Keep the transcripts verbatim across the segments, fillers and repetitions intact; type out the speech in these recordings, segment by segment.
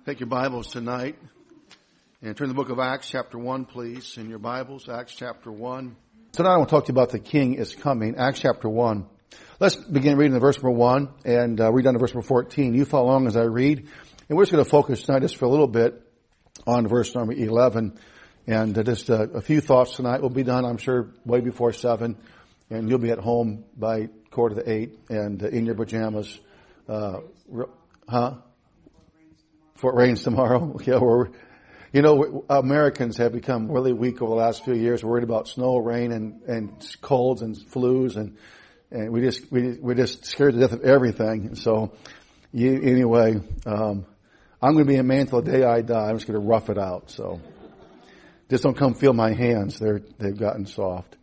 Take your Bibles tonight and turn to the book of Acts chapter one, please. In your Bibles, Acts chapter one. Tonight I want to talk to you about the King is coming. Acts chapter one. Let's begin reading the verse number one and uh, read down to verse number fourteen. You follow along as I read. And we're just going to focus tonight just for a little bit on verse number eleven. And uh, just uh, a few thoughts tonight. We'll be done, I'm sure, way before seven. And you'll be at home by quarter to eight and uh, in your pajamas. Uh, huh? Before it rains tomorrow. Yeah, we're, you know, Americans have become really weak over the last few years. We're worried about snow, rain, and, and colds and flus, and, and we just, we, we're just scared to death of everything. And so, you, anyway, um, I'm going to be a man till the day I die. I'm just going to rough it out. So, just don't come feel my hands. They're, they've gotten soft.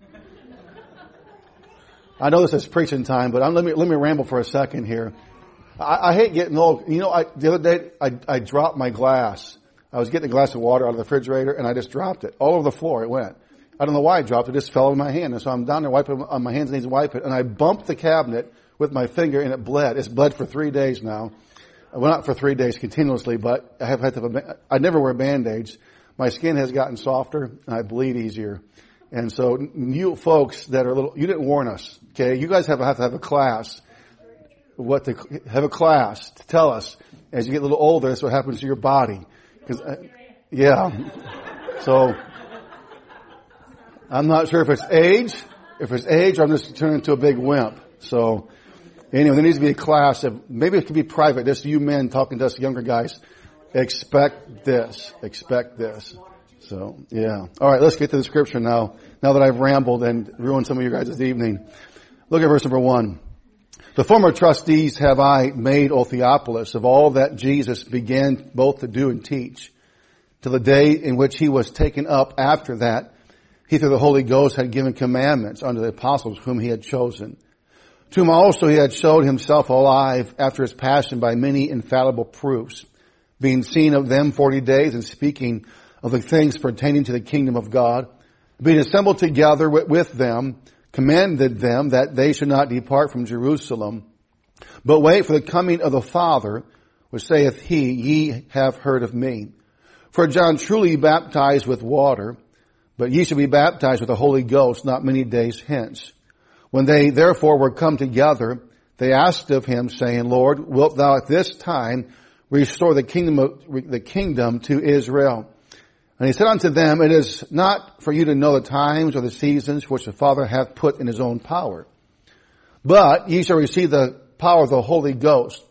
I know this is preaching time, but I'm, let me, let me ramble for a second here. I, I hate getting old. You know, I, the other day, I, I dropped my glass. I was getting a glass of water out of the refrigerator, and I just dropped it. All over the floor it went. I don't know why I dropped it. It just fell in my hand. And so I'm down there wiping on my hands and knees and wipe it. And I bumped the cabinet with my finger, and it bled. It's bled for three days now. Well, not for three days continuously, but I have had to, I never wear Band-Aids. My skin has gotten softer, and I bleed easier. And so you folks that are a little, you didn't warn us, okay? You guys have, have to have a class. What to have a class to tell us as you get a little older. That's what happens to your body. Because, uh, yeah. So I'm not sure if it's age, if it's age, or I'm just turning into a big wimp. So anyway, there needs to be a class of, maybe it could be private. Just you men talking to us younger guys. Expect this. Expect this. So yeah. All right. Let's get to the scripture now. Now that I've rambled and ruined some of you guys' evening. Look at verse number one. The former trustees have I made, O Theophilus, of all that Jesus began both to do and teach, till the day in which he was taken up. After that, he through the Holy Ghost had given commandments unto the apostles whom he had chosen. To whom also he had showed himself alive after his passion by many infallible proofs, being seen of them forty days and speaking of the things pertaining to the kingdom of God, being assembled together with them, commanded them that they should not depart from Jerusalem, but wait for the coming of the Father, which saith he, ye have heard of me. For John truly baptized with water, but ye shall be baptized with the Holy Ghost not many days hence. When they therefore were come together, they asked of him, saying, Lord, wilt thou at this time restore the kingdom of, the kingdom to Israel? And he said unto them, it is not for you to know the times or the seasons which the Father hath put in his own power. But ye shall receive the power of the Holy Ghost.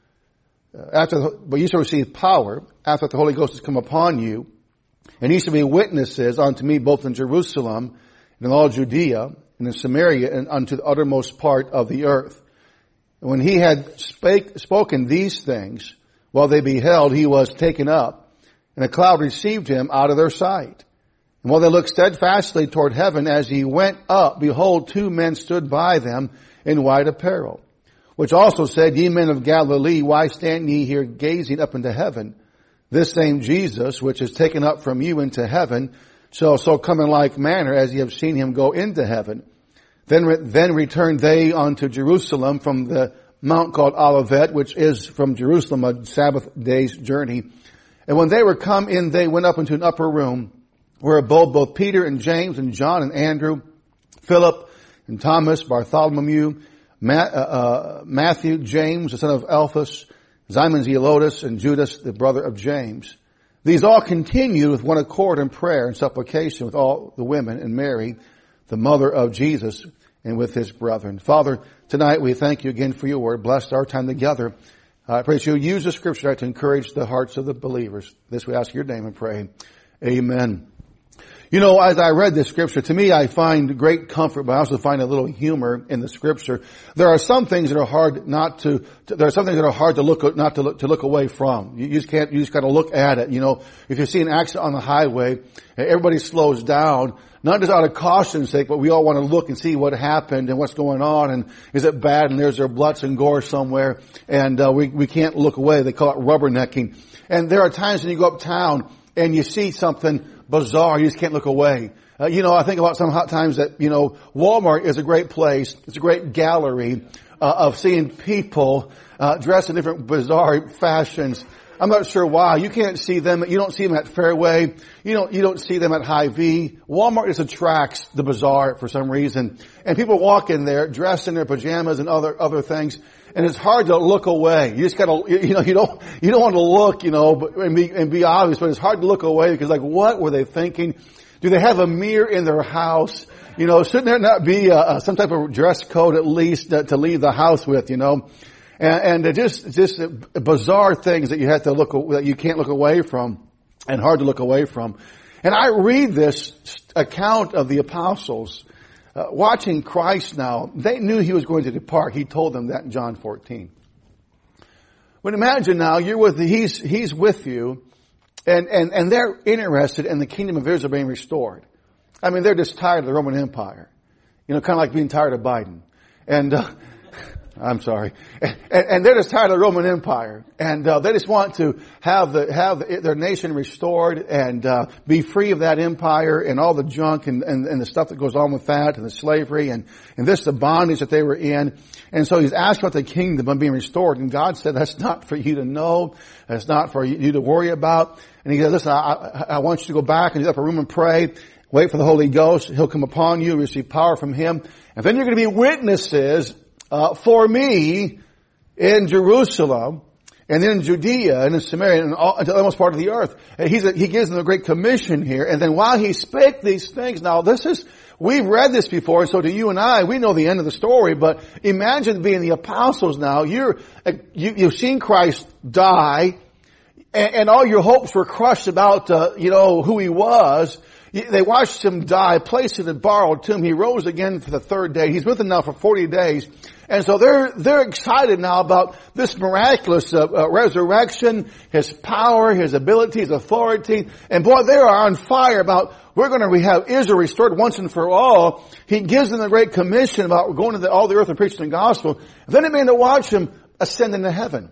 Uh, after, the, but ye shall receive power after the Holy Ghost has come upon you. And ye shall be witnesses unto me both in Jerusalem and in all Judea and in Samaria and unto the uttermost part of the earth. And when he had spake, spoken these things, while they beheld, he was taken up. And a cloud received him out of their sight. And while they looked steadfastly toward heaven as he went up, behold, two men stood by them in white apparel, which also said, Ye men of Galilee, why stand ye here gazing up into heaven? This same Jesus, which is taken up from you into heaven, shall so come in like manner as ye have seen him go into heaven. Then, re- then returned they unto Jerusalem from the mount called Olivet, which is from Jerusalem a Sabbath day's journey. And when they were come in, they went up into an upper room where abode both Peter and James and John and Andrew, Philip and Thomas, Bartholomew, Ma- uh, uh, Matthew, James, the son of Alphaeus, Simon Zelotes, and Judas, the brother of James. These all continued with one accord in prayer and supplication with all the women and Mary, the mother of Jesus, and with his brethren. Father, tonight we thank you again for your word. Bless our time together. I pray that you'll use the scripture to encourage the hearts of the believers. This we ask in your name and pray. Amen. You know, as I read this scripture, to me I find great comfort, but I also find a little humor in the scripture. There are some things that are hard not to, to there are some things that are hard to look, not to look, to look away from. You, you just can't, you just gotta look at it. You know, if you see an accident on the highway, everybody slows down, not just out of caution's sake, but we all want to look and see what happened and what's going on and is it bad and there's there blood and gore somewhere and uh, we, we can't look away. They call it rubbernecking. And there are times when you go uptown and you see something bizarre, you just can't look away. Uh, you know, I think about some hot times that, you know, Walmart is a great place. It's a great gallery uh, of seeing people uh, dressed in different bizarre fashions. I'm not sure why. You can't see them. You don't see them at Fairway. You don't, you don't see them at Hy-Vee. Walmart just attracts the bazaar for some reason. And people walk in there dressed in their pajamas and other, other things. And it's hard to look away. You just gotta, you know, you don't, you don't want to look, you know, but, and be, and be obvious, but it's hard to look away because like, what were they thinking? Do they have a mirror in their house? You know, shouldn't there not be a, a, some type of dress code at least to, to leave the house with, you know? And, and just, just bizarre things that you have to look, that you can't look away from and hard to look away from. And I read this account of the apostles, uh, watching Christ now. They knew he was going to depart. He told them that in John fourteen. But imagine now, you're with, he's, he's with you and, and, and they're interested in the kingdom of Israel being restored. I mean, they're just tired of the Roman Empire. You know, kind of like being tired of Biden. And, uh, I'm sorry. And, and they're just tired of the Roman Empire. And, uh, they just want to have the, have the, their nation restored and, uh, be free of that empire and all the junk and, and, and the stuff that goes on with that and the slavery and, and this, the bondage that they were in. And so he's asked about the kingdom of being restored. And God said, that's not for you to know. That's not for you to worry about. And he said, listen, I, I want you to go back and get up a room and pray. Wait for the Holy Ghost. He'll come upon you, receive power from him. And then you're going to be witnesses uh, for me in Jerusalem and then in Judea and in Samaria and all, until almost part of the earth. And he's a, he gives them a great commission here. And then while he spake these things, now this is, we've read this before, and so do you and I, we know the end of the story, but imagine being the apostles now. You're, you, you've seen Christ die and, and all your hopes were crushed about, uh, you know, who he was. They watched him die, placed in a borrowed tomb. He rose again for the third day. He's with them now for forty days. And so they're, they're excited now about this miraculous uh, uh, resurrection, his power, his ability, his authority. And boy, they are on fire about, we're going to have Israel restored once and for all. He gives them the great commission about going to the, all the earth and preaching the gospel. And then they begin to watch him ascend into heaven.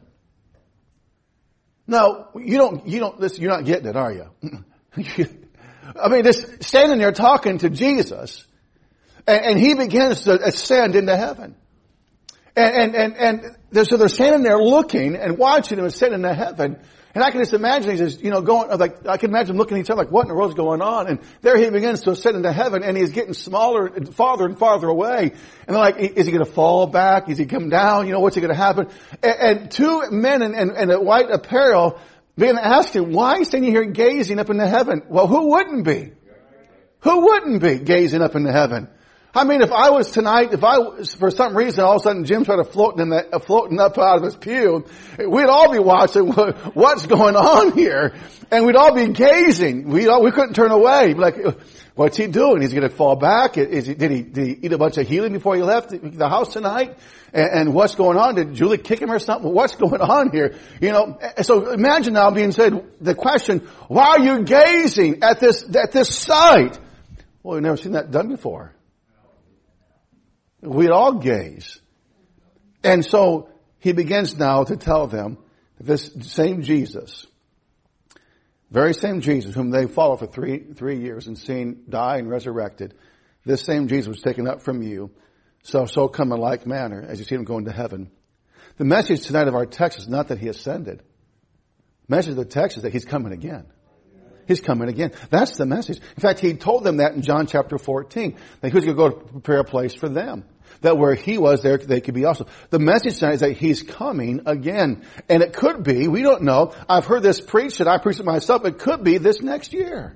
Now, you don't, you don't, listen, you're not getting it, are you? I mean, just standing there talking to Jesus, and, and he begins to ascend into heaven. And, and, and, and they're, so they're standing there looking and watching him ascend into heaven. And I can just imagine, he's just, you know, going, like, I can imagine looking at each other like, what in the world's going on? And there he begins to ascend into heaven, and he's getting smaller and farther and farther away. And they're like, is he going to fall back? Is he come down? You know, what's he going to happen? And, and two men in, in, in a white apparel began to ask him, why are you standing here gazing up into heaven? Well, who wouldn't be? Who wouldn't be gazing up into heaven? I mean, if I was tonight, if I was, for some reason, all of a sudden Jim started floating in that, uh, floating up out of his pew, we'd all be watching what, what's going on here. And we'd all be gazing. We all, we couldn't turn away. Like, what's he doing? Is he going to fall back? Is he, did he, did he eat a bunch of healing before he left the house tonight? And, and what's going on? Did Julie kick him or something? What's going on here? You know, so imagine now being said, the question, why are you gazing at this, at this sight? Well, we've never seen that done before. We'd all gaze. And so he begins now to tell them that this same Jesus, very same Jesus whom they followed for three, three years and seen die and resurrected, this same Jesus was taken up from you. So, so come in like manner as you see him going to heaven. The message tonight of our text is not that he ascended. The message of the text is that he's coming again. He's coming again. That's the message. In fact, he told them that in John chapter fourteen, that he was going to go to prepare a place for them. That where he was, there they could be also. The message tonight is that he's coming again. And it could be, we don't know, I've heard this preached, and I preached it myself, it could be this next year.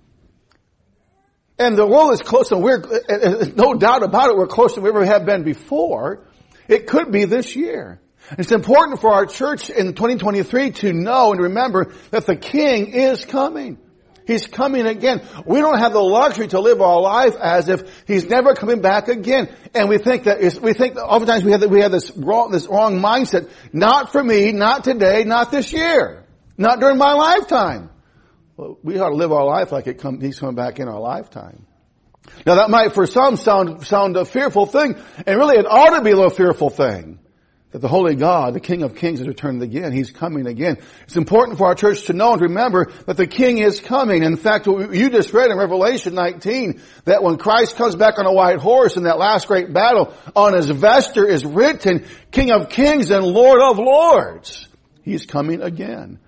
And the world is close, and we're, no doubt about it, we're closer than we ever have been before. It could be this year. It's important for our church in twenty twenty-three to know and remember that the King is coming. He's coming again. We don't have the luxury to live our life as if he's never coming back again. And we think that it's, we think that oftentimes we have that we have this wrong, this wrong mindset. Not for me, not today, not this year, not during my lifetime. Well, we ought to live our life like it come, he's coming back in our lifetime. Now that might for some sound, sound a fearful thing. And really it ought to be a little fearful thing. That the Holy God, the King of Kings, is returning again. He's coming again. It's important for our church to know and remember that the King is coming. In fact, you just read in Revelation nineteen that when Christ comes back on a white horse in that last great battle, on his vesture is written, King of Kings and Lord of Lords. He's coming again.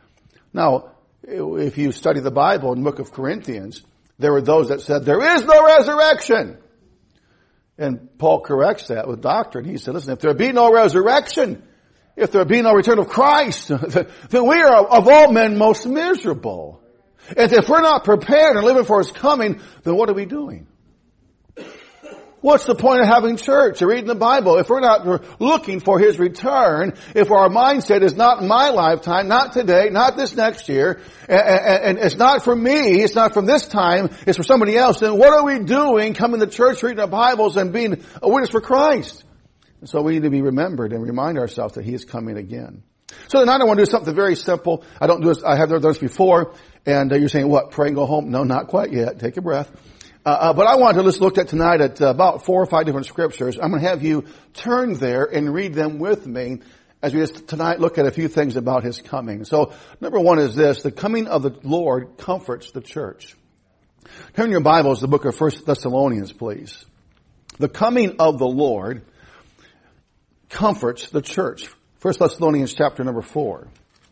Now, if you study the Bible in the book of Corinthians, there were those that said, there is no resurrection. And Paul corrects that with doctrine. He said, listen, if there be no resurrection, if there be no return of Christ, then we are of all men most miserable. And if we're not prepared and living for His coming, then what are we doing? What's the point of having church or reading the Bible if we're not looking for His return, if our mindset is not in my lifetime, not today, not this next year, and it's not for me, it's not from this time, it's for somebody else, then what are we doing coming to church, reading our Bibles, and being a witness for Christ? And so we need to be remembered and remind ourselves that He is coming again. So tonight I want to do something very simple. I don't do this, I have never done this before, and you're saying, what, pray and go home? No, not quite yet. Take a breath. Uh, uh, but I want to just look at tonight at uh, about four or five different scriptures. I'm going to have you turn there and read them with me as we just tonight look at a few things about His coming. So number one is this: the coming of the Lord comforts the church. Turn your Bibles to the book of First Thessalonians, please. The coming of the Lord comforts the church. First Thessalonians chapter number four.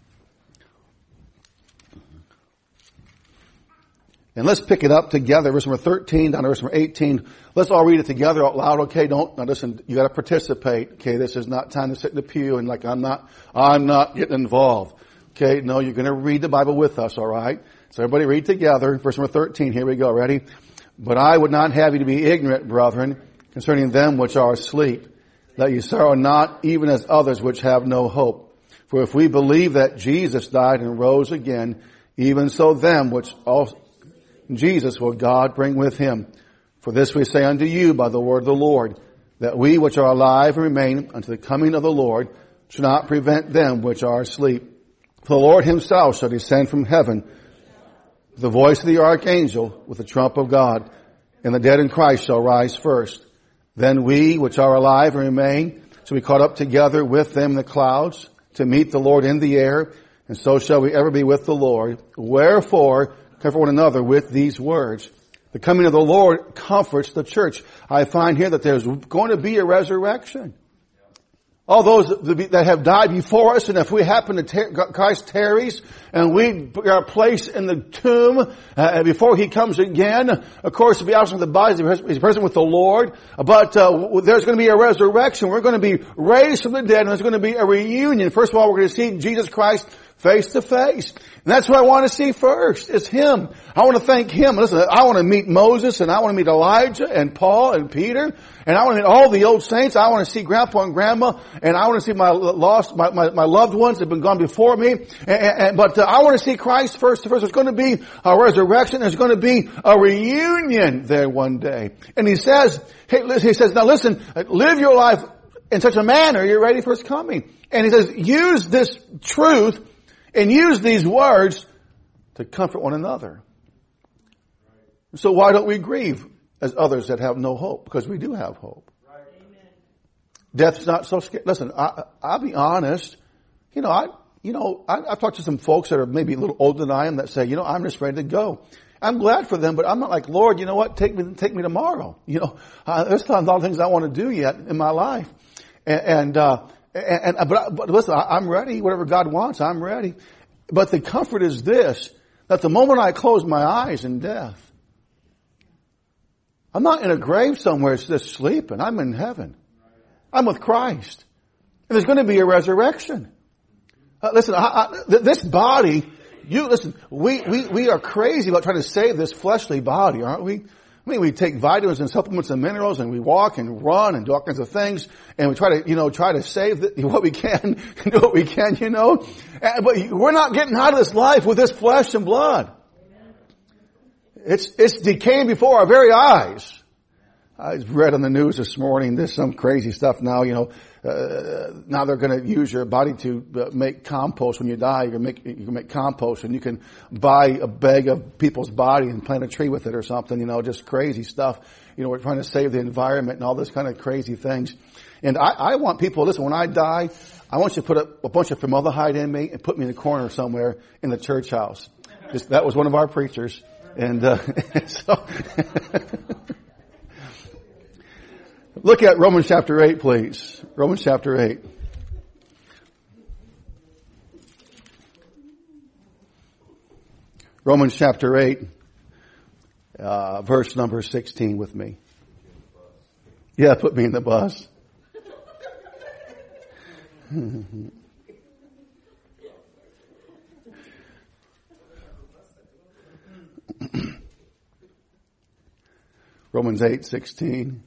And let's pick it up together, verse number thirteen down to verse number eighteen. Let's all read it together out loud, okay? Don't, now listen, you gotta participate, okay? This is not time to sit in the pew and like, I'm not, I'm not getting involved. Okay? No, you're gonna read the Bible with us, alright? So everybody read together, verse number thirteen, here we go, ready? But I would not have you to be ignorant, brethren, concerning them which are asleep, that ye sorrow not, even as others which have no hope. For if we believe that Jesus died and rose again, even so them which also Jesus will God bring with Him. For this we say unto you by the word of the Lord, that we which are alive and remain unto the coming of the Lord should not prevent them which are asleep. For the Lord Himself shall descend from heaven with the voice of the archangel, with the trump of God, and the dead in Christ shall rise first. Then we which are alive and remain shall be caught up together with them in the clouds to meet the Lord in the air, and so shall we ever be with the Lord. Wherefore, comfort one another with these words. The coming of the Lord comforts the church. I find here that there's going to be a resurrection. All those that have died before us, and if we happen to, tar- Christ tarries, and we are placed in the tomb uh, before He comes again, of course, to be absent from the body, He's present with the Lord. But uh, there's going to be a resurrection. We're going to be raised from the dead, and there's going to be a reunion. First of all, we're going to see Jesus Christ face to face. And that's what I want to see first. It's Him. I want to thank Him. Listen, I want to meet Moses, and I want to meet Elijah and Paul and Peter, and I want to meet all the old saints. I want to see Grandpa and Grandma, and I want to see my lost, my, my, my loved ones that have been gone before me. And, and, but uh, I want to see Christ first. First, there's going to be a resurrection. There's going to be a reunion there one day. And He says, hey, He says, now listen, live your life in such a manner you're ready for His coming. And He says, use this truth and use these words to comfort one another. So why don't we grieve as others that have no hope? Because we do have hope. Right. Death's not so scary. Listen, I, I'll be honest. You know, I, you know, I, I've talked to some folks that are maybe a little older than I am that say, you know, I'm just ready to go. I'm glad for them, but I'm not like, Lord, you know what? Take me, take me tomorrow. You know, uh, there's a lot of things I want to do yet in my life. And, and uh, And, and but, but listen, I, I'm ready. Whatever God wants, I'm ready. But the comfort is this: that the moment I close my eyes in death, I'm not in a grave somewhere. It's just sleeping. I'm in heaven. I'm with Christ, and there's going to be a resurrection. Uh, listen, I, I, this body. You listen. We we we are crazy about trying to save this fleshly body, aren't we? I mean, we take vitamins and supplements and minerals, and we walk and run and do all kinds of things, and we try to, you know, try to save the, what we can, do what we can, you know. But we're not getting out of this life with this flesh and blood. It's it's decaying before our very eyes. I read on the news this morning, there's some crazy stuff now, you know, uh, now they're going to use your body to uh, make compost when you die. You can make, you can make compost, and you can buy a bag of people's body and plant a tree with it or something, you know, just crazy stuff. You know, we're trying to save the environment and all this kind of crazy things. And I, I want people, listen, when I die, I want you to put a, a bunch of formaldehyde in me and put me in a corner somewhere in the church house. Just, that was one of our preachers. And, uh, so, look at Romans chapter eight, please. Romans chapter eight. Romans chapter eight, uh, verse number sixteen with me. Yeah, put me in the bus. Romans eight sixteen.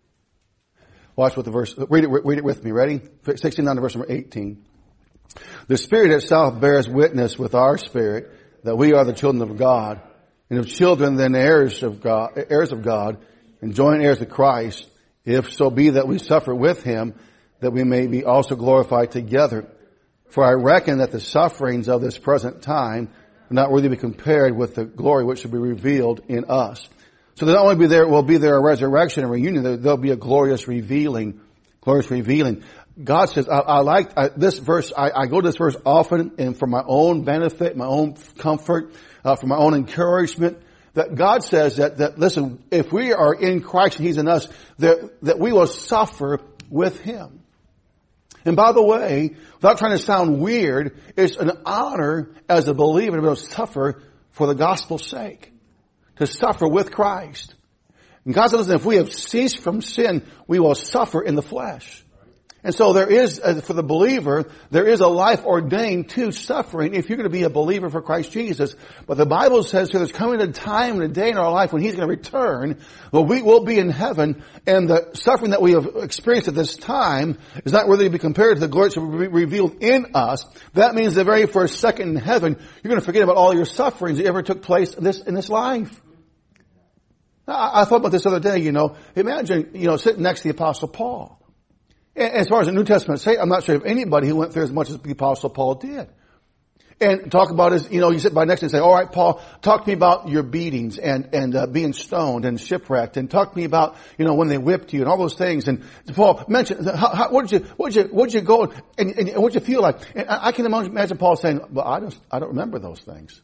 Watch what the verse, read it, read it with me. Ready? sixteen down to verse number eighteen. The Spirit itself bears witness with our spirit that we are the children of God, and if children, then heirs of God, heirs of God, and joint heirs of Christ, if so be that we suffer with him, that we may be also glorified together. For I reckon that the sufferings of this present time are not worthy to be compared with the glory which shall be revealed in us. So there'll only be there, will be there a resurrection and reunion. There, there'll be a glorious revealing, glorious revealing. God says, I, I like I, this verse. I, I go to this verse often, and for my own benefit, my own comfort, uh, for my own encouragement. That God says that, that listen, if we are in Christ and He's in us, that, that we will suffer with Him. And by the way, without trying to sound weird, it's an honor as a believer to be able to suffer for the gospel's sake. To suffer with Christ. And God says, listen, if we have ceased from sin, we will suffer in the flesh. And so there is, for the believer, there is a life ordained to suffering if you're going to be a believer for Christ Jesus. But the Bible says there's coming a time and a day in our life when He's going to return, where we will be in heaven, and the suffering that we have experienced at this time is not worthy to be compared to the glory that will be revealed in us. That means the very first second in heaven, you're going to forget about all your sufferings that ever took place in this, in this life. I, I thought about this other day, you know, imagine, you know, sitting next to the Apostle Paul. As far as the New Testament say, I'm not sure of anybody who went through as much as the Apostle Paul did. And talk about his, you know, you sit by next to him and say, all right, Paul, talk to me about your beatings and, and, uh, being stoned and shipwrecked, and talk to me about, you know, when they whipped you and all those things. And Paul mentioned, how, how, what did you, what did you, what did you go and, and, and what did you feel like? And I, I can imagine Paul saying, well, I don't, I don't remember those things.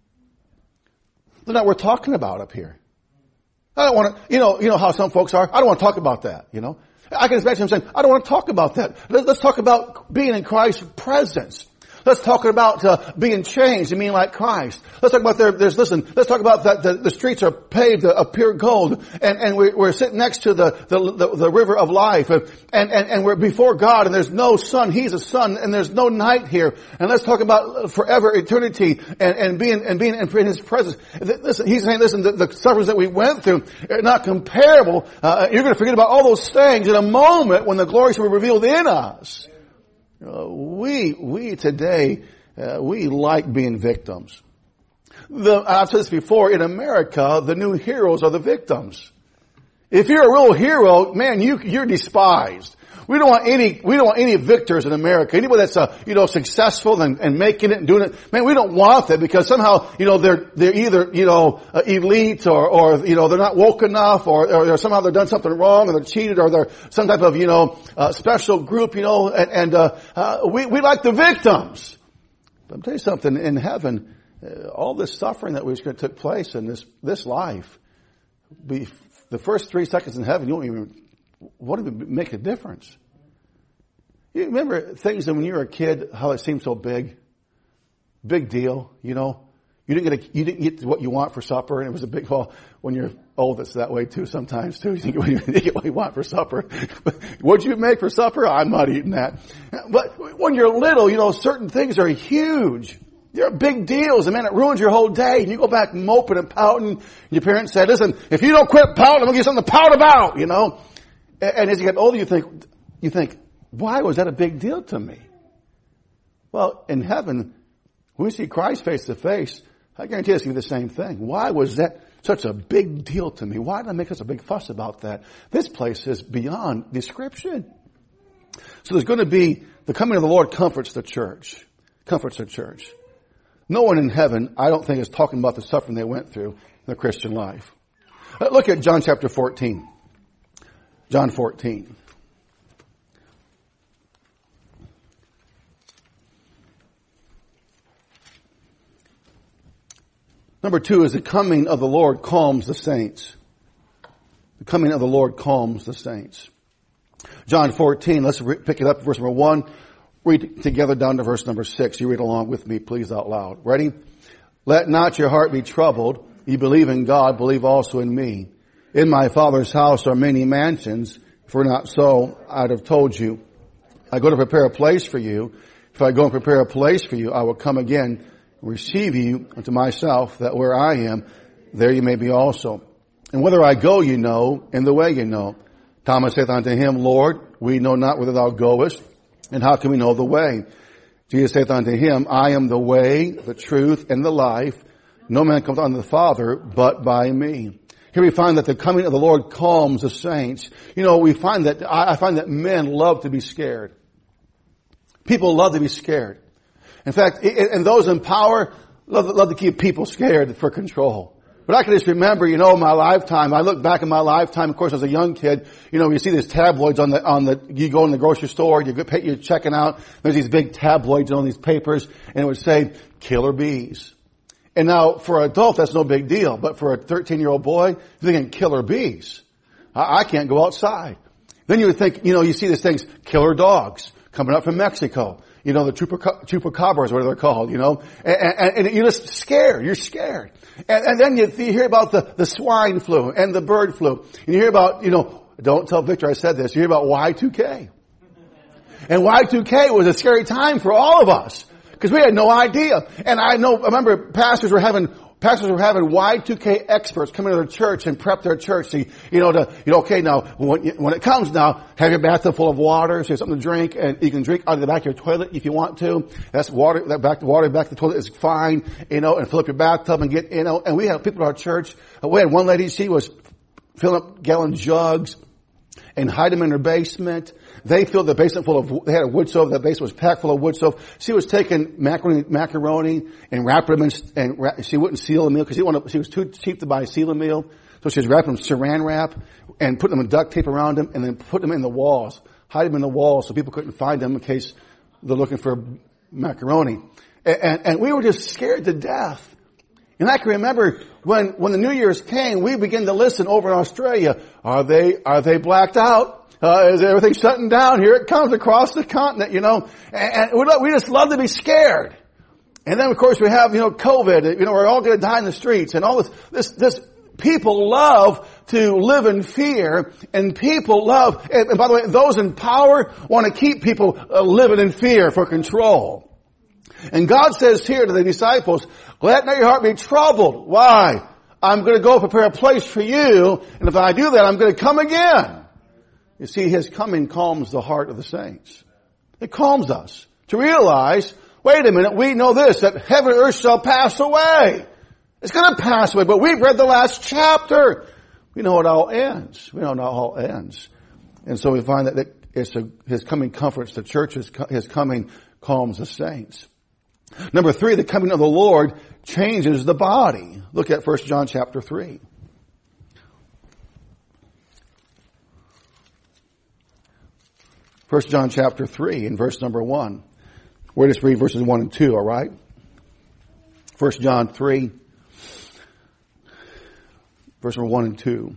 They're not worth talking about up here. I don't want to, you know, you know how some folks are. I don't want to talk about that, you know. I can imagine him saying, I don't want to talk about that. Let's talk about being in Christ's presence. Let's talk about uh, being changed and being like Christ. Let's talk about there, there's, listen, let's talk about that the, the streets are paved of pure gold, and, and we, we're sitting next to the, the, the, the river of life, and, and, and we're before God, and there's no sun. He's a sun, and there's no night here. And let's talk about forever eternity and, and being, and being in His presence. Listen, he's saying, listen, the, the sufferings that we went through are not comparable. Uh, you're going to forget about all those things in a moment when the glory shall be revealed in us. Uh, we, we today, uh, we like being victims. The, I've said this before, in America, the new heroes are the victims. If you're a real hero, man, you, you're despised. We don't want any, we don't want any victors in America. Anybody that's, uh, you know, successful and, and making it and doing it. Man, we don't want that, because somehow, you know, they're, they're either, you know, uh, elite or, or, you know, they're not woke enough, or, or somehow they've done something wrong, or they're cheated, or they're some type of, you know, uh, special group, you know, and, and uh, uh, we, we like the victims. But I'll tell you something, in heaven, uh, all this suffering that was going to take place in this, this life, be, the first three seconds in heaven, you won't even, won't even make a difference. You remember things that when you were a kid, how it seemed so big? Big deal, you know? You didn't get a, you didn't get what you want for supper, and it was a big, well, when you're old, it's that way too sometimes too. You didn't get what you want for supper. What'd you make for supper? I'm not eating that. But when you're little, you know, certain things are huge. They're big deals, and man, it ruins your whole day. And you go back moping and pouting, and your parents say, listen, if you don't quit pouting, I'm going to give you something to pout about, you know? And as you get older, you think, you think, why was that a big deal to me? Well, in heaven, when we see Christ face to face, I guarantee it's going to be the same thing. Why was that such a big deal to me? Why did I make such a big fuss about that? This place is beyond description. So there's going to be, the coming of the Lord comforts the church. Comforts the church. No one in heaven, I don't think, is talking about the suffering they went through in their Christian life. Look at John chapter fourteen. John fourteen. Number two is the coming of the Lord calms the saints. The coming of the Lord calms the saints. John fourteen, let's re- pick it up, verse number one. Read together down to verse number six. You read along with me, please, out loud. Ready? Let not your heart be troubled. You believe in God, believe also in me. In my Father's house are many mansions. If it were not so, I'd have told you. I go to prepare a place for you. If I go and prepare a place for you, I will come again and receive you unto myself, that where I am, there you may be also. And whither I go you know, and the way you know. Thomas saith unto him, Lord, we know not whither thou goest, and how can we know the way? Jesus saith unto him, I am the way, the truth, and the life. No man comes unto the Father but by me. Here we find that the coming of the Lord calms the saints. You know, we find that, I find that men love to be scared. People love to be scared. In fact, and those in power love, love to keep people scared for control. But I can just remember, you know, my lifetime, I look back in my lifetime, of course, as a young kid, you know, you see these tabloids on the, on the, you go in the grocery store, you get, you're checking out, there's these big tabloids on these papers, and it would say, killer bees. And now, for an adult, that's no big deal. But for a thirteen-year-old boy, you're thinking killer bees. I, I can't go outside. Then you would think, you know, you see these things, killer dogs coming up from Mexico. You know, the chupa, chupacabras, whatever they're called, you know. And, and, and you're just scared. You're scared. And, and then you, you hear about the, the swine flu and the bird flu. And you hear about, you know, don't tell Victor I said this, you hear about Y two K. And Y two K was a scary time for all of us. Because we had no idea. And I know, I remember pastors were having, pastors were having Y two K experts come into their church and prep their church to, you know, to, you know, okay, now, when, when it comes now, have your bathtub full of water, so you have something to drink, and you can drink out of the back of your toilet if you want to. That's water, that back, the water back to the toilet is fine, you know, and fill up your bathtub and get, you know, and we had people in our church, we had one lady, she was filling up gallon jugs and hide them in her basement. They filled the basement full of, they had a wood stove, the basement was packed full of wood stove. She was taking macaroni, macaroni and wrapping them in, and wrap, she wouldn't seal the meal because she wanted, she was too cheap to buy a seal meal. So she was wrapping them saran wrap and putting them in duct tape around them and then put them in the walls, hide them in the walls so people couldn't find them in case they're looking for macaroni. And, and, and we were just scared to death. And I can remember when, when the New Year's came, we began to listen over in Australia. Are they, are they blacked out? Uh, is everything shutting down? Here it comes across the continent, you know. And, and we, we just love to be scared. And then, of course, we have, you know, COVID. You know, we're all going to die in the streets. And all this, this, this, people love to live in fear. And people love, and, and by the way, those in power want to keep people uh, living in fear for control. And God says here to the disciples, let not your heart be troubled. Why? I'm going to go prepare a place for you. And if I do that, I'm going to come again. You see, His coming calms the heart of the saints. It calms us to realize, wait a minute, we know this, that heaven and earth shall pass away. It's going to pass away, but we've read the last chapter. We know it all ends. We know it all ends. And so we find that it's a, His coming comforts the church, His coming calms the saints. Number three, the coming of the Lord changes the body. Look at First John chapter three. First John chapter three and verse number one. We'll just read verses one and two, all right? First John three, verse number one and two.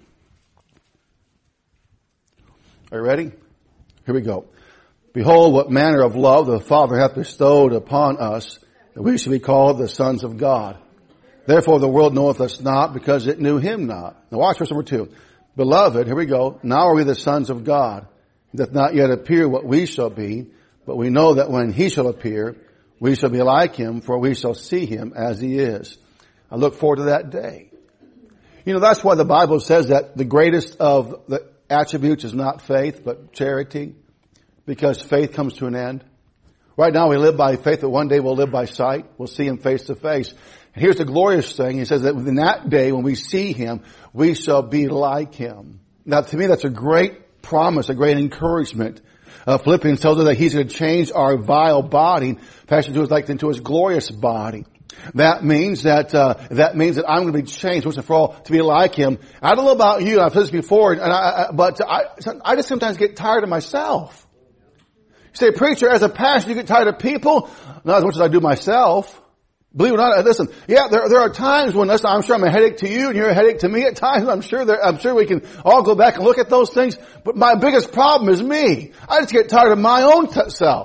Are you ready? Here we go. Behold, what manner of love the Father hath bestowed upon us, that we should be called the sons of God. Therefore the world knoweth us not, because it knew Him not. Now watch verse number two. Beloved, here we go. Now are we the sons of God. It doth not yet appear what we shall be, but we know that when He shall appear, we shall be like Him, for we shall see Him as He is. I look forward to that day. You know, that's why the Bible says that the greatest of the attributes is not faith, but charity, because faith comes to an end. Right now we live by faith, but one day we'll live by sight. We'll see Him face to face. And here's the glorious thing. He says that in that day when we see Him, we shall be like Him. Now to me that's a great promise, a great encouragement. Uh, Philippians tells us that He's going to change our vile body, fashion to us like into His glorious body. That means that uh, that means that I'm going to be changed once and for all to be like Him. I don't know about you. I've said this before, and I, I, but I, I just sometimes get tired of myself. You say, preacher, as a pastor, you get tired of people? Not as much as I do myself. Believe it or not, listen, yeah, there, there are times when, listen, I'm sure I'm a headache to you and you're a headache to me at times. I'm sure there, I'm sure we can all go back and look at those things. But my biggest problem is me. I just get tired of my own t- self.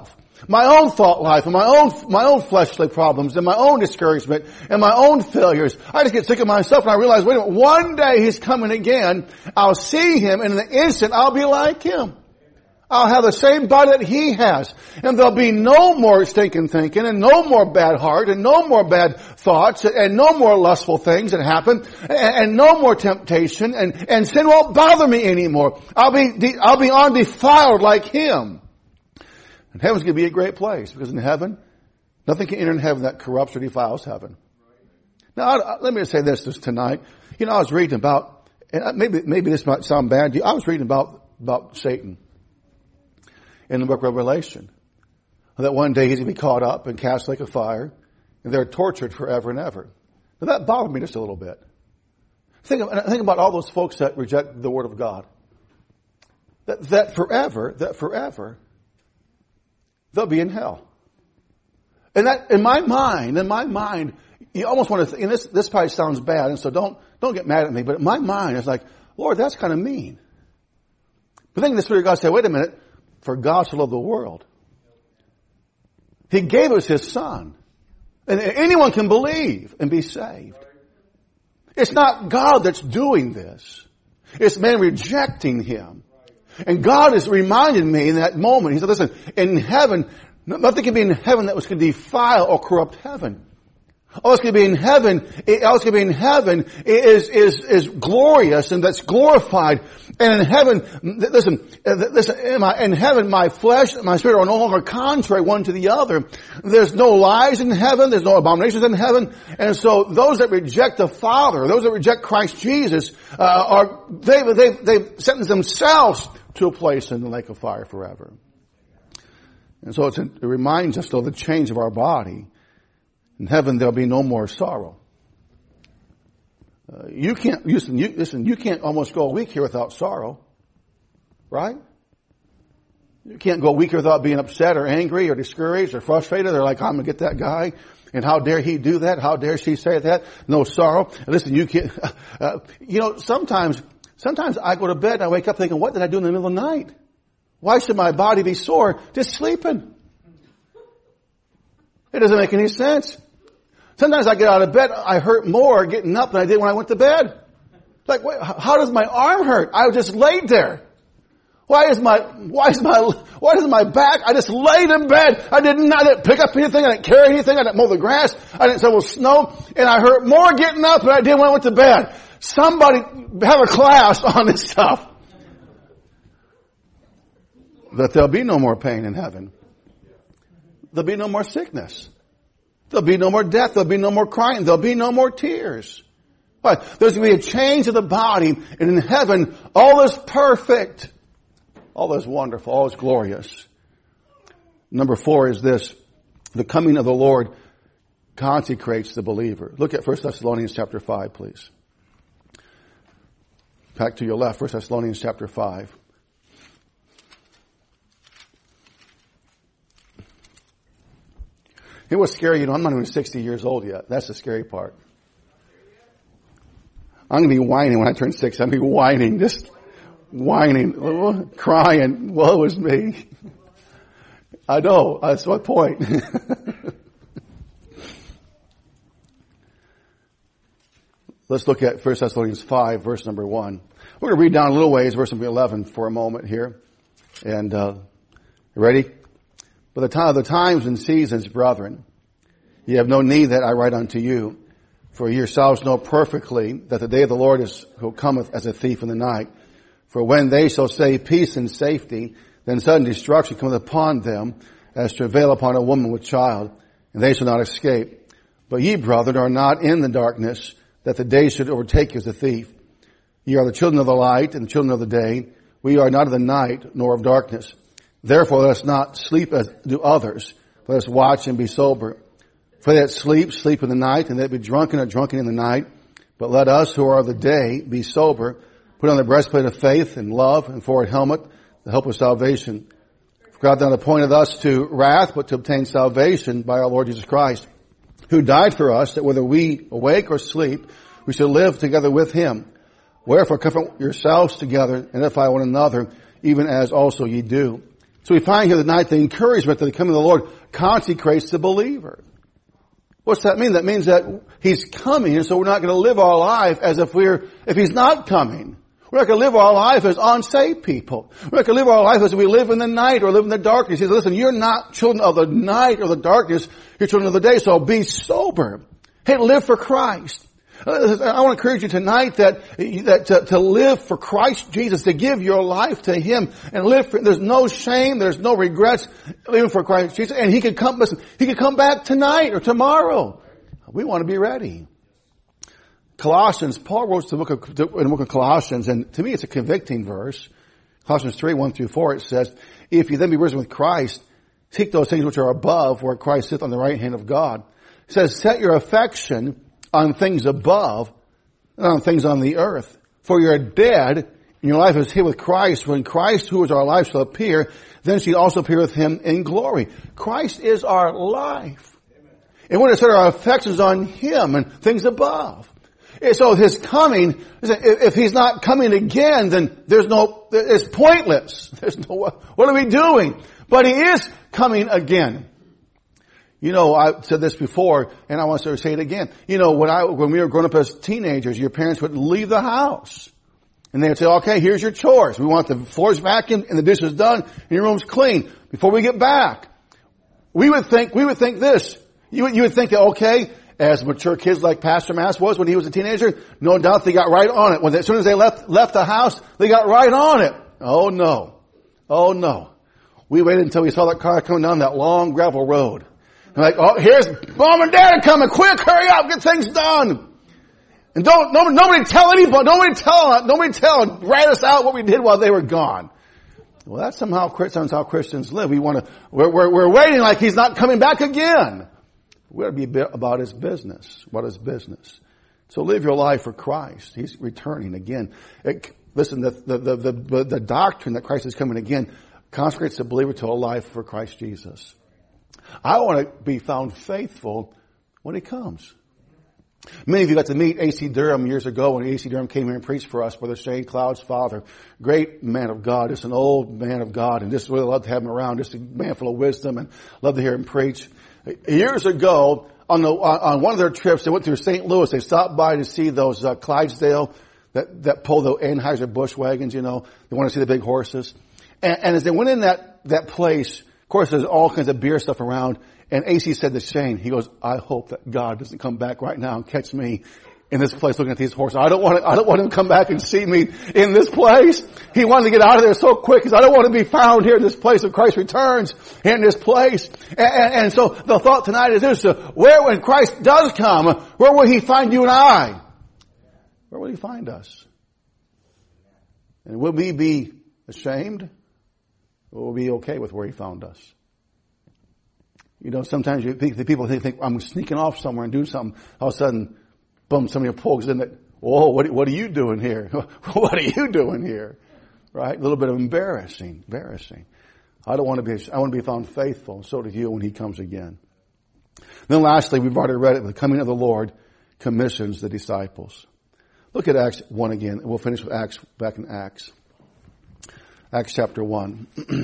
my own thought life and my own, my own fleshly problems and my own discouragement and my own failures. I just get sick of myself and I realize, wait a minute, one day He's coming again. I'll see Him and in an instant I'll be like Him. I'll have the same body that He has. And there'll be no more stinking thinking and no more bad heart and no more bad thoughts and no more lustful things that happen and, and no more temptation and, and sin won't bother me anymore. I'll be, I'll be undefiled like Him. And heaven's going to be a great place because in heaven, nothing can enter in heaven that corrupts or defiles heaven. Now, I, let me just say this, this tonight. You know, I was reading about, and maybe, maybe this might sound bad to you. I was reading about, about Satan in the book of Revelation. That one day he's going to be caught up and cast like a fire, and they're tortured forever and ever. Now that bothered me just a little bit. Think, of, think about all those folks that reject the Word of God. That, that forever, that forever, they'll be in hell. And that, in my mind, in my mind, you almost want to think, and this, this probably sounds bad, and so don't, don't get mad at me, but in my mind, it's like, Lord, that's kind of mean. But then the Spirit of God said, wait a minute, for God so loved the world. He gave us His Son. And anyone can believe and be saved. It's not God that's doing this. It's man rejecting Him. And God has reminded me in that moment, He said, listen, in heaven, nothing can be in heaven that was going to defile or corrupt heaven. All that's going to be in heaven, all that's going to be in heaven is, is, is glorious and that's glorified. And in heaven, listen, listen, in heaven, my flesh and my spirit are no longer contrary one to the other. There's no lies in heaven. There's no abominations in heaven. And so those that reject the Father, those that reject Christ Jesus, uh, are, they, they, they've sentenced themselves to a place in the lake of fire forever. And so it's, it reminds us of the change of our body. In heaven, there'll be no more sorrow. Uh, you can't, listen you, listen, you can't almost go a week here without sorrow. Right? You can't go a week here without being upset or angry or discouraged or frustrated. They're like, I'm going to get that guy. And how dare he do that? How dare she say that? No sorrow. And listen, you can't, uh, you know, sometimes, sometimes I go to bed and I wake up thinking, what did I do in the middle of the night? Why should my body be sore just sleeping? It doesn't make any sense. Sometimes I get out of bed, I hurt more getting up than I did when I went to bed. Like, wait, how does my arm hurt? I just laid there. Why is my, why is my, why is my back? I just laid in bed. I didn't, I didn't pick up anything. I didn't carry anything. I didn't mow the grass. I didn't shovel snow. And I hurt more getting up than I did when I went to bed. Somebody have a class on this stuff. That there'll be no more pain in heaven. There'll be no more sickness. There'll be no more death. There'll be no more crying. There'll be no more tears. But there's going to be a change of the body. And in heaven, all is perfect. All is wonderful. All is glorious. Number four is this. The coming of the Lord consecrates the believer. Look at First Thessalonians chapter five, please. Back to your left, First Thessalonians chapter five. It was scary, you know, I'm not even sixty years old yet. That's the scary part. I'm going to be whining when I turn sixty. I'm going to be whining, just whining, crying. Woe is me. I know, that's my point. Let's look at First Thessalonians five, verse number one. We're going to read down a little ways, verse number eleven for a moment here. And, uh, you ready? For the time, the times and seasons, brethren, ye have no need that I write unto you, for yourselves know perfectly that the day of the Lord is who cometh as a thief in the night. For when they shall say peace and safety, then sudden destruction cometh upon them, as travail upon a woman with child, and they shall not escape. But ye, brethren, are not in the darkness, that the day should overtake you as a thief. Ye are the children of the light and the children of the day. We are not of the night, nor of darkness. Therefore let us not sleep as do others. Let us watch and be sober. For they that sleep, sleep in the night, and they that be drunken are drunken in the night. But let us who are of the day be sober, put on the breastplate of faith and love, and forward helmet, the hope of salvation. For God hath not appointed us to wrath, but to obtain salvation by our Lord Jesus Christ, who died for us, that whether we awake or sleep, we should live together with Him. Wherefore comfort yourselves together, and edify one another, even as also ye do. So we find here tonight the encouragement that the coming of the Lord consecrates the believer. What's that mean? That means that He's coming, and so we're not going to live our life as if we're, if He's not coming. We're not going to live our life as unsaved people. We're not going to live our life as we live in the night or live in the darkness. He says, listen, you're not children of the night or the darkness. You're children of the day, so be sober. Hey, live for Christ. I want to encourage you tonight that, that to, to live for Christ Jesus, to give your life to Him and live for, there's no shame, there's no regrets living for Christ Jesus. And He could come, listen, He could come back tonight or tomorrow. We want to be ready. Colossians, Paul wrote the book of, in the book of Colossians, and to me it's a convicting verse. Colossians three, one through four, it says, if you then be risen with Christ, seek those things which are above, where Christ sits on the right hand of God. It says, set your affection on things above, not on things on the earth. For you're dead, and your life is hid with Christ. When Christ, who is our life, shall appear, then shall also appear with Him in glory. Christ is our life. And we're to set our affections on Him and things above. And so His coming, if He's not coming again, then there's no, it's pointless. There's no, what are we doing? But He is coming again. You know, I said this before, and I want to say it again. You know, when I, when we were growing up as teenagers, your parents would leave the house. And they would say, okay, here's your chores. We want the floors vacuumed and the dishes done and your room's clean before we get back. We would think, we would think this. You would, you would think that, okay, as mature kids like Pastor Mass was when he was a teenager, no doubt they got right on it. When they, as soon as they left, left the house, they got right on it. Oh no. Oh no. We waited until we saw that car coming down that long gravel road. Like, oh, here's Mom and Dad are coming. Quick, hurry up, get things done. And don't, nobody, nobody tell anybody, nobody tell, nobody tell, write us out what we did while they were gone. Well, that's somehow, somehow how Christians live. We want to, we're, we're, we're waiting like He's not coming back again. We ought to be about His business. What is business? So live your life for Christ. He's returning again. It, listen, the, the, the, the, the doctrine that Christ is coming again consecrates the believer to a life for Christ Jesus. I want to be found faithful when He comes. Many of you got to meet A C Durham years ago when A C Durham came here and preached for us, Brother Shane Cloud's father. Great man of God, just an old man of God, and just really loved to have him around, just a man full of wisdom, and loved to hear him preach. Years ago, on the on one of their trips, they went through Saint Louis. They stopped by to see those uh, Clydesdale that that pull the Anheuser-Busch wagons, you know. They want to see the big horses. And, and as they went in that that place, of course, there's all kinds of beer stuff around. And A C said to Shane, he goes, I hope that God doesn't come back right now and catch me in this place looking at these horses. I don't want to, I don't want Him to come back and see me in this place. He wanted to get out of there so quick because I don't want to be found here in this place of Christ returns, here in this place. And, and, and so the thought tonight is this, uh, where when Christ does come, where will He find you and I? Where will He find us? And will we be ashamed? Or will we be okay with where He found us? You know, sometimes you think, the people think, think, I'm sneaking off somewhere and doing something. All of a sudden, boom, somebody pulls in that, whoa, what, what are you doing here? What are you doing here? Right? A little bit of embarrassing, embarrassing. I don't want to be, I want to be found faithful. So do you when He comes again. Then lastly, we've already read it, the coming of the Lord commissions the disciples. Look at Acts one again. We'll finish with Acts, back in Acts. Acts chapter one.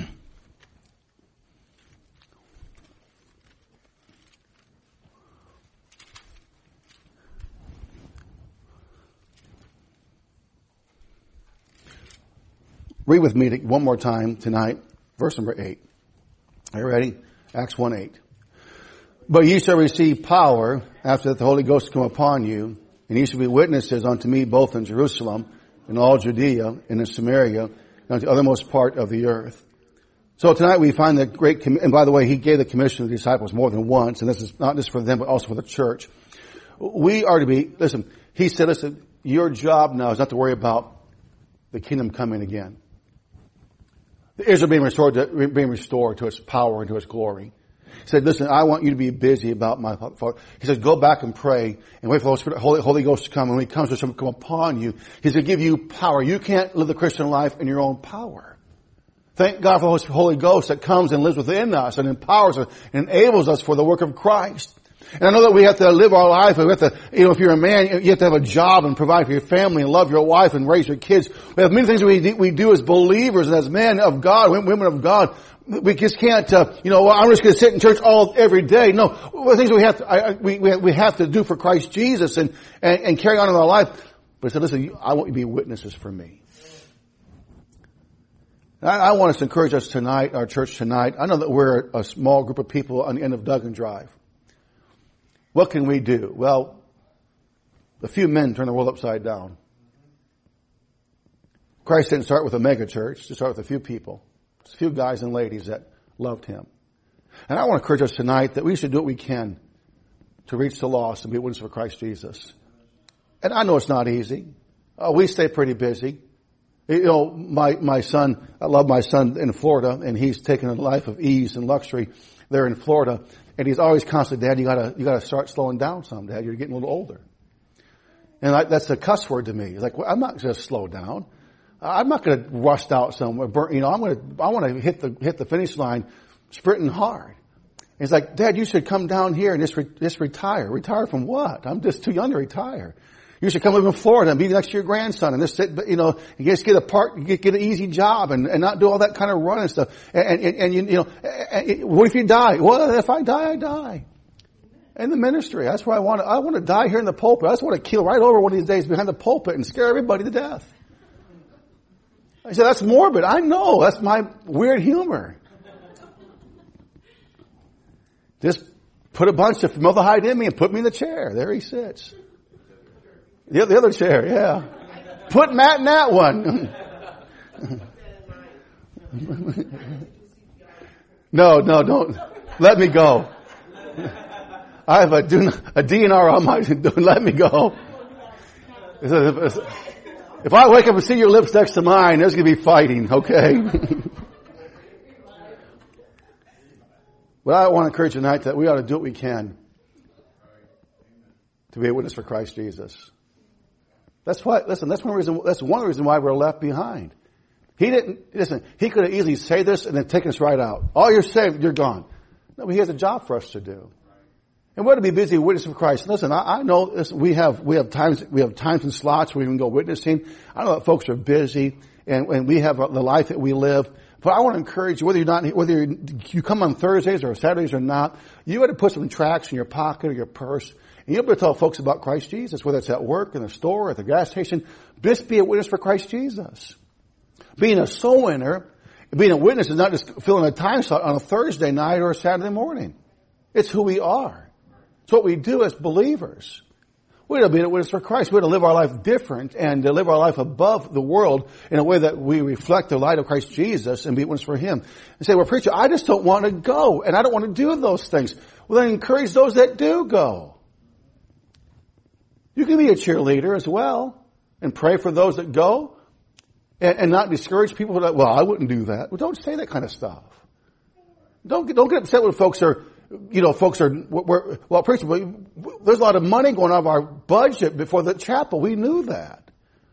Read with me one more time tonight, verse number eight. Are you ready? Acts one eight. But ye shall receive power after that the Holy Ghost come upon you, and ye shall be witnesses unto me both in Jerusalem, in all Judea, and in Samaria, and unto the othermost part of the earth. So tonight we find the great, com- and by the way, He gave the commission to the disciples more than once, and this is not just for them, but also for the church. We are to be, listen, He said, listen, your job now is not to worry about the kingdom coming again. Israel being restored to, being restored to its power and to its glory. He said, listen, I want you to be busy about my Father. He said, go back and pray and wait for the Holy, Holy Ghost to come. And when He comes, He shall come upon you. He's going to give you power. You can't live the Christian life in your own power. Thank God for the Holy Ghost that comes and lives within us and empowers us and enables us for the work of Christ. And I know that we have to live our life. We have to, you know, if you're a man, you have to have a job and provide for your family and love your wife and raise your kids. We have many things we do, we do as believers and as men of God, women of God. we just can't, uh, you know, well, I'm just going to sit in church all every day. No, the things we have to, I, I, we, we have to do for Christ Jesus and, and, and carry on in our life. But he said, listen, I want you to be witnesses for me. I, I want us to encourage us tonight, our church tonight. I know that we're a small group of people on the end of Duggan Drive. What can we do? Well, a few men turn the world upside down. Christ didn't start with a mega church. He started with a few people. Just a few guys and ladies that loved him. And I want to encourage us tonight that we should do what we can to reach the lost and be witnesses for Christ Jesus. And I know it's not easy. Uh, we stay pretty busy. You know, my, my son, I love my son in Florida, and he's taken a life of ease and luxury there in Florida. And he's always constantly, Dad, you gotta, you gotta start slowing down some, Dad. You're getting a little older. And I, that's a cuss word to me. He's like, well, I'm not going to slow down. I'm not going to rust out somewhere. You know, I'm going to, I want to hit the, hit the finish line sprinting hard. He's like, Dad, you should come down here and just, re, just retire. Retire from what? I'm just too young to retire. You should come live in Florida and be next to your grandson and just sit, you know, and just get a part, get, get an easy job and, and not do all that kind of running stuff. And, and, and you, you know, and what if you die? Well, if I die, I die. In the ministry, that's where I want to, I want to die here in the pulpit. I just want to keel right over one of these days behind the pulpit and scare everybody to death. I said, that's morbid. I know. That's my weird humor. Just put a bunch of formaldehyde in me and put me in the chair. There he sits. The, the other chair, yeah. Put Matt in that one. No, no, don't. Let me go. I have a, a D N R on my, don't let me go. If I wake up and see your lips next to mine, there's going to be fighting, okay? But I want to encourage you tonight that we ought to do what we can to be a witness for Christ Jesus. That's why, listen, that's one reason, that's one reason why we're left behind. He didn't, listen, he could have easily say this and then taken us right out. Oh, you're saved, you're gone. No, but he has a job for us to do. And we're to be busy witnessing for Christ. Listen, I, I know this, we have, we have times, we have times and slots where we can go witnessing. I know that folks are busy and, and we have the life that we live. But I want to encourage you, whether you're not, whether you're, you come on Thursdays or Saturdays or not, you got to put some tracts in your pocket or your purse. And you got to tell folks about Christ Jesus, whether it's at work, in the store, at the gas station. Just be a witness for Christ Jesus. Being a soul winner, being a witness is not just filling a time slot on a Thursday night or a Saturday morning. It's who we are. It's what we do as believers. We're to be a witness for Christ. We're to live our life different and to live our life above the world in a way that we reflect the light of Christ Jesus and be a witness for Him. And say, well, preacher, I just don't want to go and I don't want to do those things. Well, then encourage those that do go. You can be a cheerleader as well and pray for those that go and, and not discourage people that, well, I wouldn't do that. Well, don't say that kind of stuff. Don't, don't get upset when folks are, you know, folks are, we're, well, preacher, there's a lot of money going out of our budget before the chapel. We knew that.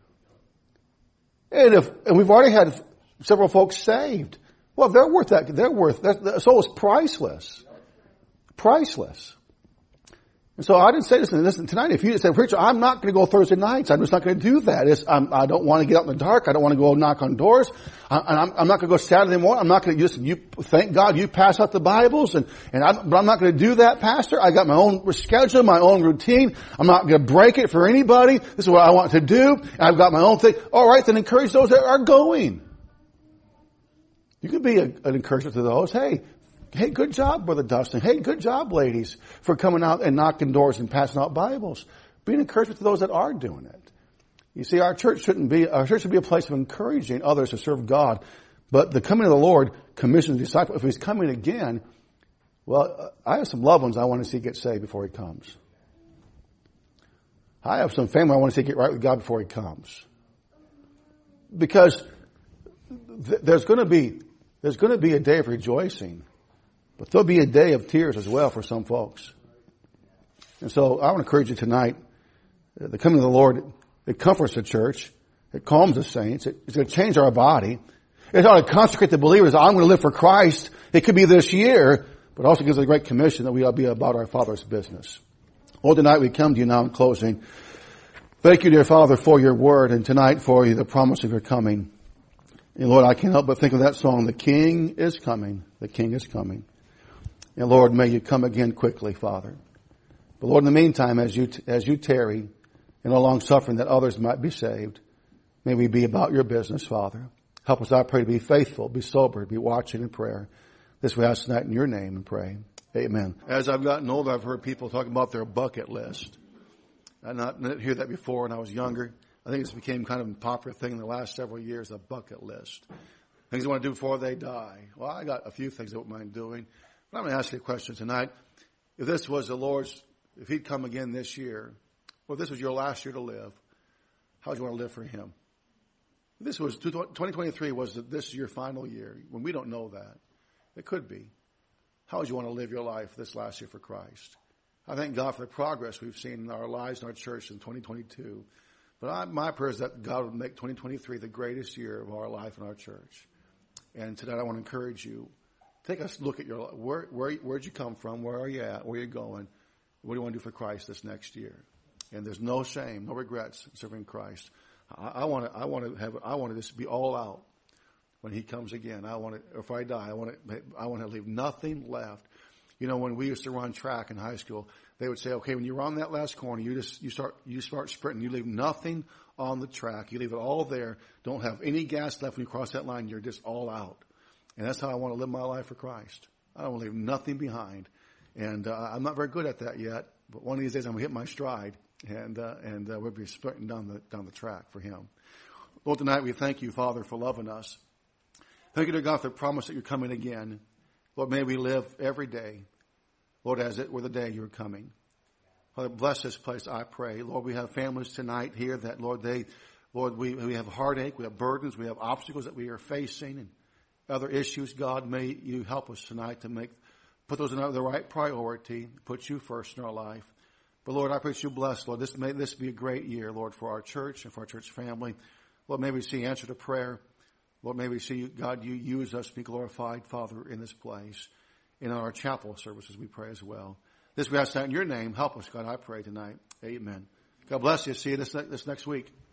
And if, and we've already had several folks saved. Well, they're worth that, they're worth, that, that soul is priceless. Priceless. And so I didn't say this, listen, tonight, if you say, preacher, I'm not going to go Thursday nights. I'm just not going to do that. It's, I'm, I don't want to get out in the dark. I don't want to go knock on doors. I, I'm, I'm not going to go Saturday morning. I'm not going to just, you, thank God you pass out the Bibles and, and I, but I'm not going to do that, Pastor. I got my own schedule, my own routine. I'm not going to break it for anybody. This is what I want to do. I've got my own thing. All right, then encourage those that are going. You could be a, an encouragement to those. Hey, Hey, good job, Brother Dustin. Hey, good job, ladies, for coming out and knocking doors and passing out Bibles. Be an encouragement to those that are doing it. You see, our church shouldn't be, our church should be a place of encouraging others to serve God. But the coming of the Lord commissions the disciple. If He's coming again, well, I have some loved ones I want to see get saved before He comes. I have some family I want to see get right with God before He comes. Because th- there's going to be, there's going to be a day of rejoicing. But there'll be a day of tears as well for some folks. And so I want to encourage you tonight, the coming of the Lord, it comforts the church. It calms the saints. It, it's going to change our body. It's going to consecrate the believers. I'm going to live for Christ. It could be this year, but also gives us a great commission that we ought to be about our Father's business. Well, tonight we come to you now in closing. Thank you, dear Father, for your word, and tonight for the promise of your coming. And Lord, I can't help but think of that song, The King is Coming. The King is Coming. And Lord, may you come again quickly, Father. But Lord, in the meantime, as you, as you tarry in a long suffering that others might be saved, may we be about your business, Father. Help us, I pray, to be faithful, be sober, be watching in prayer. This we ask tonight in your name and pray. Amen. As I've gotten older, I've heard people talk about their bucket list. I didn't hear that before when I was younger. I think it's became kind of a popular thing in the last several years, a bucket list. Things they want to do before they die. Well, I got a few things I wouldn't mind doing. But I'm going to ask you a question tonight. If this was the Lord's, if he'd come again this year, or if this was your last year to live, how would you want to live for him? If this was, twenty twenty-three was this your final year, when we don't know that. It could be. How would you want to live your life this last year for Christ? I thank God for the progress we've seen in our lives in our church in twenty twenty-two. But I, my prayer is that God would make twenty twenty-three the greatest year of our life in our church. And tonight I want to encourage you. Take a look at your life. Where, where, where'd you come from? Where are you at? Where are you going? What do you want to do for Christ this next year? And there's no shame, no regrets in serving Christ. I, I want to, I want to have, I want to just be all out when he comes again. I want to, if I die, I want to, I want to leave nothing left. You know, when we used to run track in high school, they would say, okay, when you run that last corner, you just, you start, you start sprinting. You leave nothing on the track. You leave it all there. Don't have any gas left when you cross that line. You're just all out. And that's how I want to live my life for Christ. I don't want to leave nothing behind. And, uh, I'm not very good at that yet, but one of these days I'm going to hit my stride and, uh, and, uh, we'll be sprinting down the, down the track for him. Lord, tonight we thank you, Father, for loving us. Thank you, dear God, for the promise that you're coming again. Lord, may we live every day, Lord, as it were the day you're coming. Father, bless this place, I pray. Lord, we have families tonight here that, Lord, they, Lord, we, we have heartache, we have burdens, we have obstacles that we are facing and other issues. God, may you help us tonight to make, put those in the right priority, put you first in our life. But Lord, I pray that you bless, Lord, this may this be a great year, Lord, for our church and for our church family. Lord, may we see answer to prayer. Lord, may we see, God, you use us to be glorified, Father, in this place. In our chapel services, we pray as well. This we ask that in your name. Help us, God, I pray tonight. Amen. God bless you. See you this, this next week.